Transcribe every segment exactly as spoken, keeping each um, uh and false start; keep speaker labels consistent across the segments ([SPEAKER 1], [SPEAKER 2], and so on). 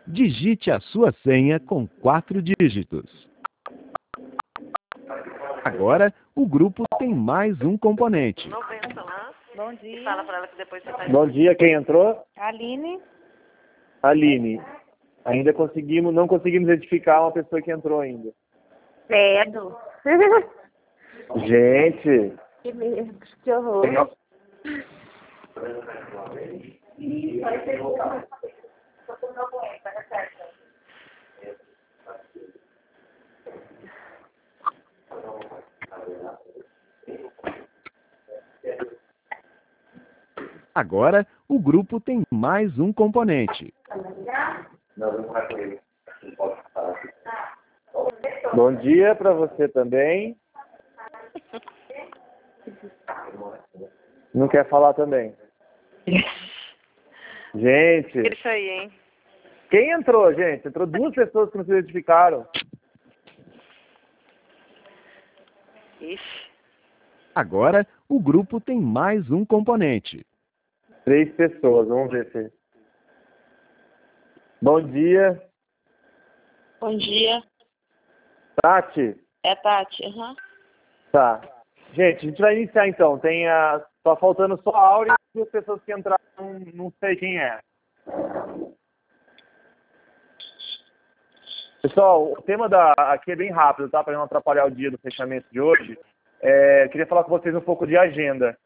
[SPEAKER 1] Digite a sua senha com quatro dígitos. Agora, o grupo tem mais um componente.
[SPEAKER 2] Bom dia.
[SPEAKER 3] Fala pra ela que depois você tá...
[SPEAKER 4] Bom dia, quem entrou?
[SPEAKER 2] Aline.
[SPEAKER 4] Aline. Ainda conseguimos, não conseguimos identificar uma pessoa que entrou ainda.
[SPEAKER 2] Credo.
[SPEAKER 4] Gente.
[SPEAKER 2] Que medo, que horror.
[SPEAKER 4] Tem...
[SPEAKER 1] Agora, o grupo tem mais um componente.
[SPEAKER 4] Bom dia para você também. Não quer falar também? Gente.
[SPEAKER 3] Isso aí, hein?
[SPEAKER 4] Quem entrou, gente? Entrou duas pessoas que não se identificaram.
[SPEAKER 3] Ixi.
[SPEAKER 1] Agora, o grupo tem mais um componente.
[SPEAKER 4] Três pessoas, vamos ver se... Bom dia.
[SPEAKER 2] Bom dia.
[SPEAKER 4] Tati?
[SPEAKER 2] É Tati, aham. Uhum.
[SPEAKER 4] Tá. Gente, a gente vai iniciar então. Tem a... Tá faltando só a Áurea e as pessoas que entraram, não, não sei quem é. Pessoal, o tema da... aqui é bem rápido, tá? Para não atrapalhar o dia do fechamento de hoje. É... Queria falar com vocês um pouco de agenda.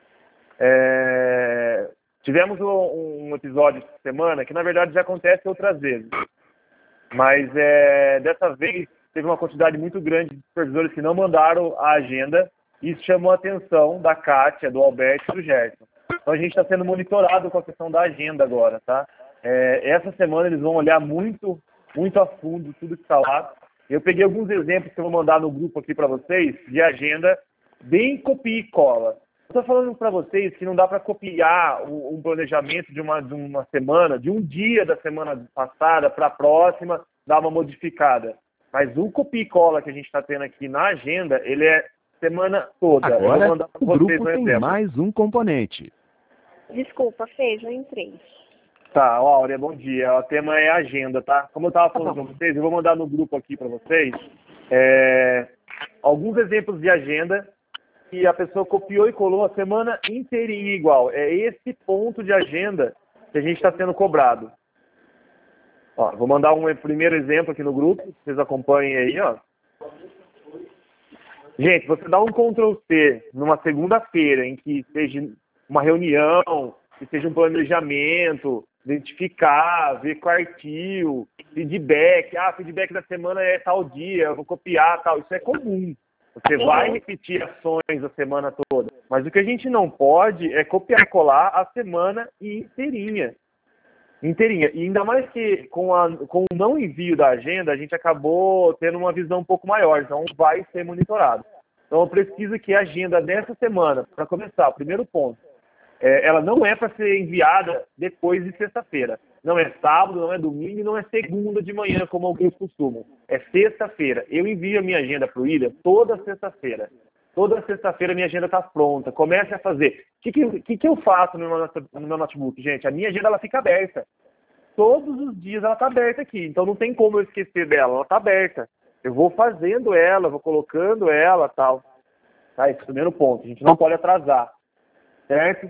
[SPEAKER 4] É... Tivemos um, um episódio essa semana que, na verdade, já acontece outras vezes. Mas, é... dessa vez, teve uma quantidade muito grande de supervisores que não mandaram a agenda. Isso chamou a atenção da Kátia, do Alberto e do Gerson. Então a gente está sendo monitorado com a questão da agenda agora, tá? É, essa semana eles vão olhar muito, muito a fundo tudo que está lá. Eu peguei alguns exemplos que eu vou mandar no grupo aqui para vocês, de agenda, bem copia e cola. Estou falando para vocês que não dá para copiar um planejamento de uma, de uma semana, de um dia da semana passada para a próxima, dar uma modificada. Mas o copia e cola que a gente está tendo aqui na agenda, ele é semana toda.
[SPEAKER 1] Agora, o grupo tem exemplo. mais um componente.
[SPEAKER 2] Desculpa, Fê, já entrei.
[SPEAKER 4] Tá, ó, Áurea, bom dia. O tema é agenda, tá? Como eu estava falando com vocês, eu vou mandar no grupo aqui para vocês é, alguns exemplos de agenda que a pessoa copiou e colou a semana inteirinha igual. É esse ponto de agenda que a gente está sendo cobrado. Ó, vou mandar um primeiro exemplo aqui no grupo, vocês acompanhem aí, ó. Gente, você dá um control C numa segunda-feira em que seja uma reunião, que seja um planejamento, identificar, ver quartil, feedback. Ah, feedback da semana é tal dia, eu vou copiar, tal. Isso é comum. Você vai repetir ações a semana toda. Mas o que a gente não pode é copiar e colar a semana inteirinha. Inteirinha. E ainda mais que com, a, com o não envio da agenda, a gente acabou tendo uma visão um pouco maior. Então, vai ser monitorado. Então, eu preciso que a agenda dessa semana, para começar, o primeiro ponto, é, ela não é para ser enviada depois de sexta-feira. Não é sábado, não é domingo e não é segunda de manhã, como alguns costumam. É sexta-feira. Eu envio a minha agenda para o William toda sexta-feira. Toda sexta-feira a minha agenda está pronta. Comece a fazer. O que, que, que eu faço no meu, no meu notebook, gente? A minha agenda ela fica aberta. Todos os dias ela está aberta aqui. Então não tem como eu esquecer dela. Ela está aberta. Eu vou fazendo ela, vou colocando ela e tal. Tá? Esse é o primeiro ponto. A gente não pode atrasar. Certo?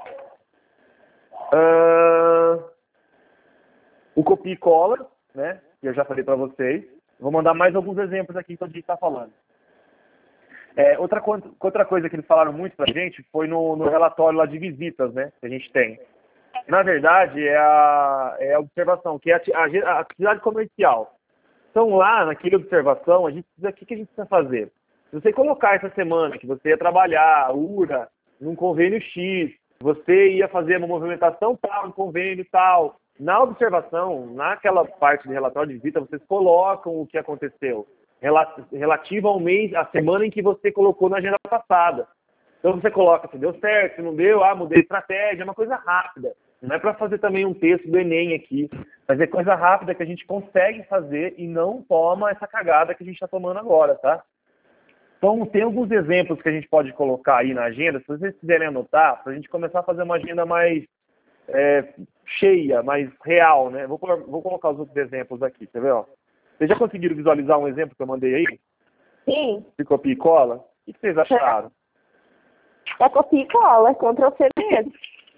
[SPEAKER 4] Uh... O copia e cola, né? Que eu já falei para vocês. Vou mandar mais alguns exemplos aqui que a gente está falando. É, outra, outra coisa que eles falaram muito pra gente foi no, no relatório lá de visitas, né, que a gente tem. Na verdade, é a, é a observação, que é a, a, a atividade comercial. Então lá, naquela observação, a gente precisa, o que, que a gente precisa fazer? Se você colocar essa semana que você ia trabalhar, U R A, num convênio X, você ia fazer uma movimentação tal, um convênio tal, na observação, naquela parte de relatório de visita, vocês colocam o que aconteceu. Relativo ao mês, a semana em que você colocou na agenda passada. Então você coloca se deu certo, se não deu, ah, mudei estratégia, é uma coisa rápida. Não é para fazer também um texto do Enem aqui, mas é coisa rápida que a gente consegue fazer e não toma essa cagada que a gente está tomando agora, tá? Então tem alguns exemplos que a gente pode colocar aí na agenda, se vocês quiserem anotar, para a gente começar a fazer uma agenda mais, é, cheia, mais real, né? Vou, vou colocar os outros exemplos aqui, quer ver? Ó? Vocês já conseguiram visualizar um exemplo que eu mandei aí?
[SPEAKER 2] Sim.
[SPEAKER 4] De copia e cola? O que vocês acharam?
[SPEAKER 2] É copia e cola, é Ctrl C mesmo.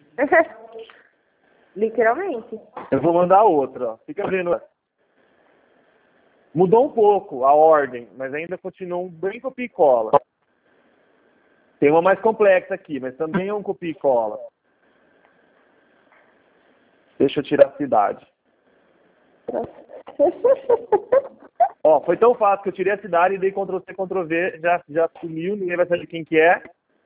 [SPEAKER 2] Literalmente.
[SPEAKER 4] Eu vou mandar outra, ó. Fica vendo. Mudou um pouco a ordem, mas ainda continua um bem copia e cola. Tem uma mais complexa aqui, mas também é um copia e cola. Deixa eu tirar a cidade. Ó, foi tão fácil que eu tirei a cidade e dei Ctrl C, Ctrl V, já, já sumiu, ninguém vai saber quem que é.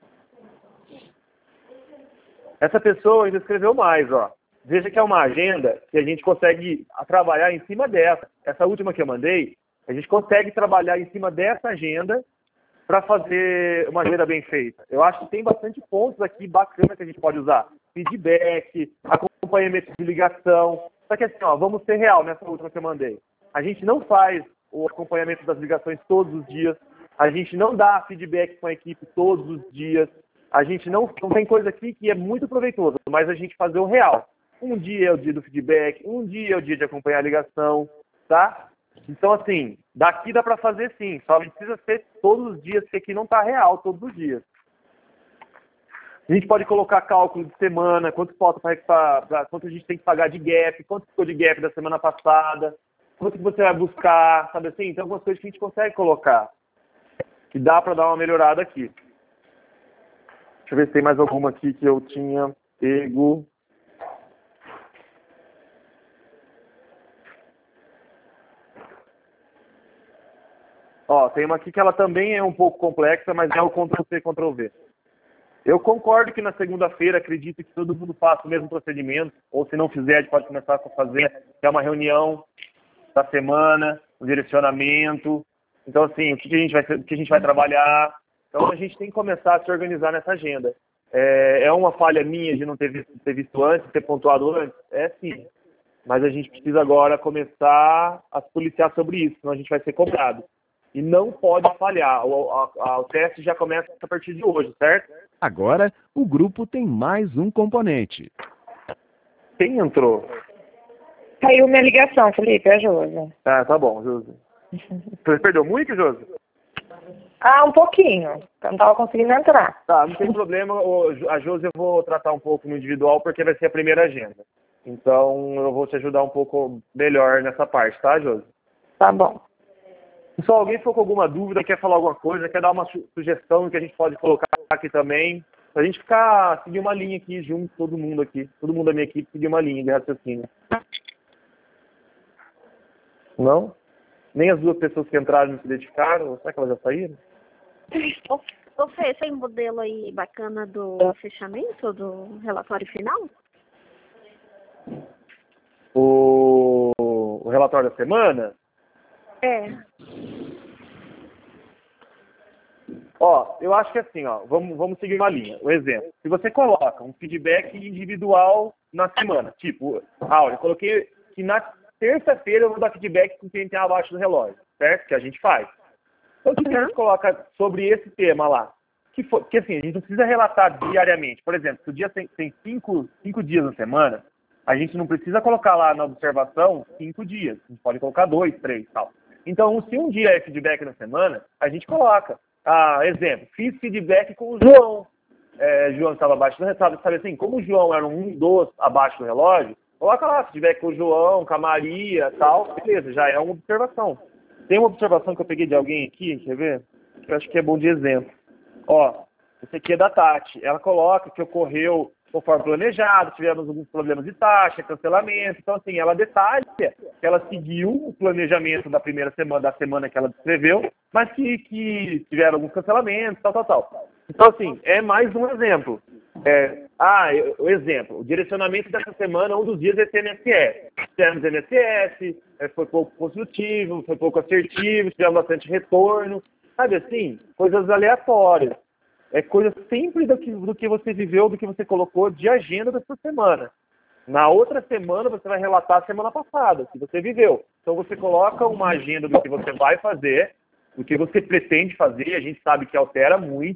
[SPEAKER 4] Essa pessoa ainda escreveu mais, ó. Veja que é uma agenda que a gente consegue trabalhar em cima dessa. Essa última que eu mandei, a gente consegue trabalhar em cima dessa agenda para fazer uma agenda bem feita. Eu acho que tem bastante pontos aqui bacana que a gente pode usar. Feedback, acompanhamento de ligação. Só que assim, ó, vamos ser real nessa última que eu mandei. A gente não faz o acompanhamento das ligações todos os dias. A gente não dá feedback com a equipe todos os dias. A gente não, não tem coisa aqui que é muito proveitoso, mas a gente fazer o real. Um dia é o dia do feedback, um dia é o dia de acompanhar a ligação, tá? Então, assim, daqui dá para fazer sim, só precisa ser todos os dias, porque aqui não tá real todos os dias. A gente pode colocar cálculo de semana, quanto falta para quanto a gente tem que pagar de gap, quanto ficou de gap da semana passada, quanto que você vai buscar, sabe assim? Então, algumas coisas que a gente consegue colocar, que dá para dar uma melhorada aqui. Deixa eu ver se tem mais alguma aqui que eu tinha pego. Ó, tem uma aqui que ela também é um pouco complexa, mas é o Ctrl C, Ctrl V. Eu concordo que na segunda-feira acredito que todo mundo faça o mesmo procedimento, ou se não fizer, a gente pode começar a fazer, que é uma reunião da semana, um direcionamento. Então, assim, o que a gente vai, o que a gente vai trabalhar. Então, a gente tem que começar a se organizar nessa agenda. É, é uma falha minha de não ter visto, ter visto antes, ter pontuado antes? É sim. Mas a gente precisa agora começar a se policiar sobre isso, senão a gente vai ser cobrado. E não pode falhar. O, a, a, o teste já começa a partir de hoje, certo?
[SPEAKER 1] Agora, o grupo tem mais um componente.
[SPEAKER 4] Quem entrou?
[SPEAKER 5] Caiu minha ligação, Felipe, é a Josi.
[SPEAKER 4] Ah, tá bom, Josi. Você perdeu muito, Josi?
[SPEAKER 5] Ah, um pouquinho. Eu não estava conseguindo entrar.
[SPEAKER 4] Tá, não tem problema. A Josi eu vou tratar um pouco no individual, porque vai ser a primeira agenda. Então, eu vou te ajudar um pouco melhor nessa parte, tá, Josi?
[SPEAKER 5] Tá bom.
[SPEAKER 4] Se só alguém ficou com alguma dúvida, quer falar alguma coisa, quer dar uma su sugestão que a gente pode colocar aqui também, pra gente ficar, seguir uma linha aqui junto, todo mundo aqui, todo mundo da minha equipe, seguir uma linha de raciocínio. Não? Nem as duas pessoas que entraram não se identificaram? Será que elas já saíram?
[SPEAKER 2] Ô, ô Fê, tem modelo aí bacana do fechamento, do relatório final?
[SPEAKER 4] O, o relatório da semana?
[SPEAKER 2] É.
[SPEAKER 4] Ó, eu acho que assim, ó, vamos, vamos seguir uma linha. O exemplo, se você coloca um feedback individual na semana, tipo, ah, eu coloquei que na terça-feira eu vou dar feedback com quem tem abaixo do relógio, certo? Que a gente faz. Então, o que a gente coloca sobre esse tema lá? Que, for, que assim, a gente não precisa relatar diariamente. Por exemplo, se o dia tem, tem cinco, cinco dias na semana, a gente não precisa colocar lá na observação cinco dias. A gente pode colocar dois, três, tal. Então, se um dia é feedback na semana, a gente coloca. Ah, exemplo, fiz feedback com o João. É, João estava abaixo do relógio. Sabe assim, como o João era um dos abaixo do relógio, coloca lá, feedback com o João, com a Maria, tal. Beleza, já é uma observação. Tem uma observação que eu peguei de alguém aqui, quer ver? Eu acho que é bom de exemplo. Ó, esse aqui é da Tati. Ela coloca que ocorreu conforme planejado, tivemos alguns problemas de taxa, cancelamento. Então, assim, ela detalha que ela seguiu o planejamento da primeira semana, da semana que ela descreveu, mas que, que tiveram alguns cancelamentos, tal, tal, tal. Então, assim, é mais um exemplo. É, ah, o exemplo, o direcionamento dessa semana, um dos dias é M S S. Tivemos M S S, foi pouco construtivo, foi pouco assertivo, tivemos bastante retorno. Sabe assim? Coisas aleatórias. É coisa sempre do que, do que você viveu, do que você colocou de agenda dessa semana. Na outra semana, você vai relatar a semana passada, que você viveu. Então, você coloca uma agenda do que você vai fazer, do que você pretende fazer, a gente sabe que altera muito,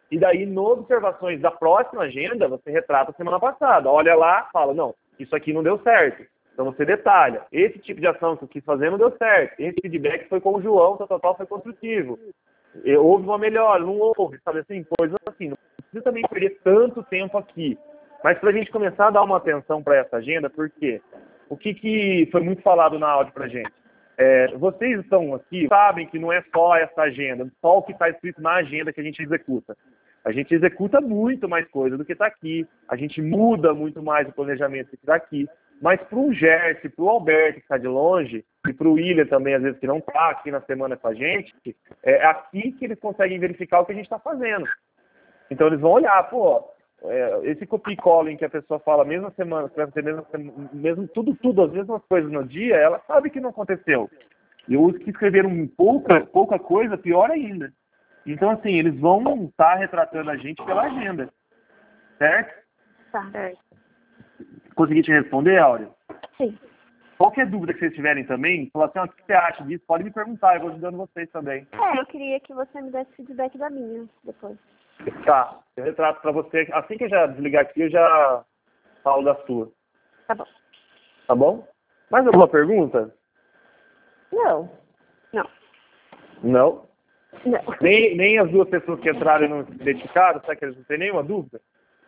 [SPEAKER 4] E daí, no observações da próxima agenda, você retrata a semana passada. Olha lá, fala, não, isso aqui não deu certo. Então você detalha. Esse tipo de ação que eu quis fazer não deu certo. Esse feedback foi com o João, tal, tal, tal, foi construtivo. E houve uma melhora, não houve, sabe assim? Coisas assim. Não precisa também perder tanto tempo aqui. Mas para a gente começar a dar uma atenção para essa agenda, por quê? O que, que foi muito falado na áudio para a gente? É, vocês estão aqui, sabem que não é só essa agenda, só o que está escrito na agenda que a gente executa. A gente executa muito mais coisa do que está aqui. A gente muda muito mais o planejamento do que está aqui. Mas para o Gerson, para o Alberto, que está de longe, e para o William também, às vezes, que não está aqui na semana com a gente, é aqui que eles conseguem verificar o que a gente está fazendo. Então, eles vão olhar, pô, é, esse copy calling que a pessoa fala, mesma semana, que vai ter mesmo, mesmo tudo, tudo, as mesmas coisas no dia, ela sabe que não aconteceu. E os que escreveram pouca, pouca coisa, pior ainda. Então, assim, eles vão estar retratando a gente pela agenda. Certo?
[SPEAKER 2] Tá. Certo.
[SPEAKER 4] Consegui te responder, Áurea?
[SPEAKER 2] Sim.
[SPEAKER 4] Qualquer dúvida que vocês tiverem também, falar assim, ó, o que você acha disso, pode me perguntar, eu vou ajudando vocês também.
[SPEAKER 2] É, eu queria que você me desse feedback da minha depois.
[SPEAKER 4] Tá, eu retrato pra você. Assim que eu já desligar aqui, eu já falo da sua.
[SPEAKER 2] Tá bom.
[SPEAKER 4] Tá bom? Mais alguma pergunta?
[SPEAKER 2] Não. Não.
[SPEAKER 4] Não?
[SPEAKER 2] Não.
[SPEAKER 4] Nem, nem as duas pessoas que entraram e não se identificaram, será que eles não têm nenhuma dúvida?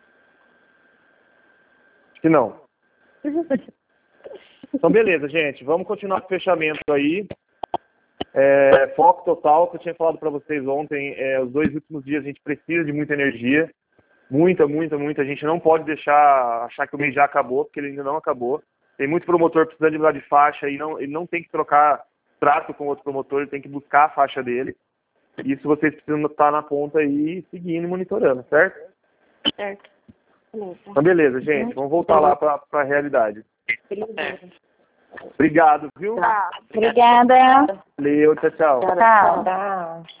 [SPEAKER 4] Acho que não. Então, beleza, gente. Vamos continuar com o fechamento aí. É, foco total, que eu tinha falado para vocês ontem, é, os dois últimos dias a gente precisa de muita energia. Muita, muita, muita. A gente não pode deixar, achar que o mês já acabou, porque ele ainda não acabou. Tem muito promotor precisando de mudar de faixa e não, ele não tem que trocar trato com outro promotor, ele tem que buscar a faixa dele. Isso vocês precisam estar na ponta aí, seguindo e monitorando, certo?
[SPEAKER 2] Certo. Beleza.
[SPEAKER 4] Então, beleza, gente. Vamos voltar lá para a realidade.
[SPEAKER 2] Obrigada.
[SPEAKER 4] Obrigado, viu?
[SPEAKER 2] Tá.
[SPEAKER 5] Obrigada.
[SPEAKER 4] Valeu, tchau, tchau.
[SPEAKER 5] Tchau. Tchau.